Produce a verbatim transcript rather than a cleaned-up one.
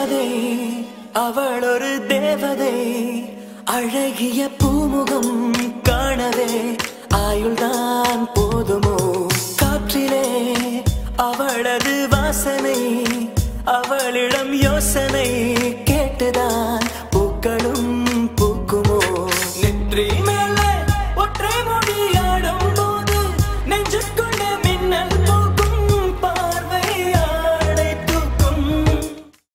தேவதை, அவள் ஒரு தேவதை. அழகிய பூமுகம் காணவே ஆயுள்தான் போதுமோ? காற்றிலே அவளது வாசனை, அவளிடம் யோசனை கேட்டுதான் பூக்களும்